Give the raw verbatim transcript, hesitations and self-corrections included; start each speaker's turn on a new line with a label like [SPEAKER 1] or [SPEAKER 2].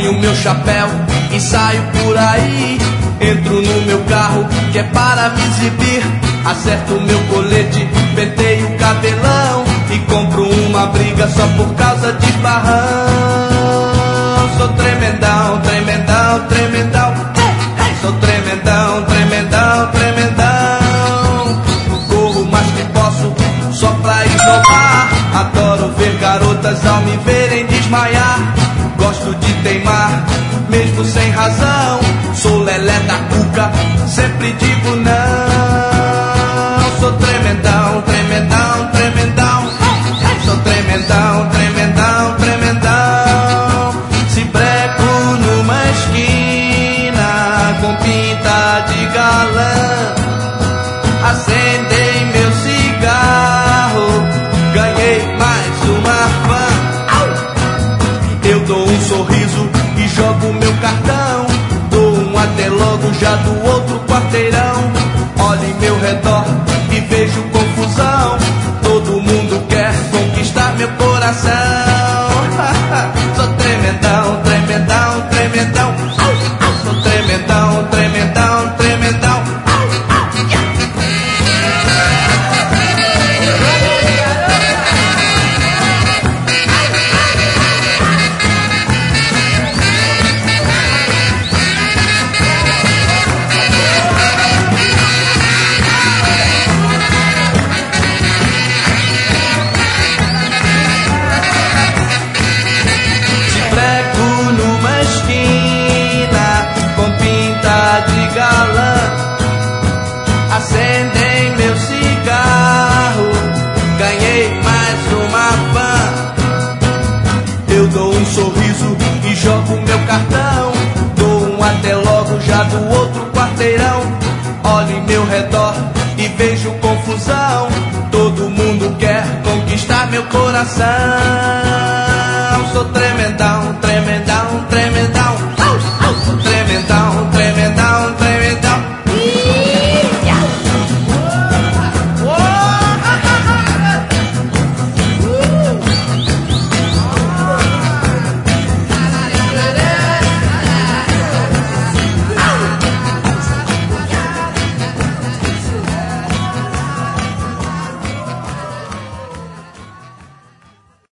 [SPEAKER 1] ponho meu chapéu e saio por aí. Entro no meu carro que é para me exibir. Acerto meu colete, penteio o cabelão e compro uma briga só por causa de barrão. Sou tremendão, tremendão, tremendão. Sou tremendão, tremendão, tremendão. Corro mais que posso só pra esnobar. Adoro ver garotas ao me verem desmaiar. Gosto de teimar, mesmo sem razão. Sou lelé da cuca, sempre digo não. Sou tremendão, tremendão, tremendão. Sou tremendão, tremendão, tremendão. Se breco numa esquina com pinta de galã, acendei meu cigarro, ganhei mais uma fã. Eu dou um sorriso e jogo meu cartão. Dou um até logo já do outro quarteirão. Olho em meu redor e vejo confusão. Todo mundo quer conquistar meu coração. Sou tremendão, tremendão, tremendão. Sou tremendão, tremendão, tremendão. Acendem meu cigarro, ganhei mais uma fã. Eu dou um sorriso e jogo meu cartão. Dou um até logo já do outro quarteirão. Olho em meu redor e vejo confusão. Todo mundo quer conquistar meu coração.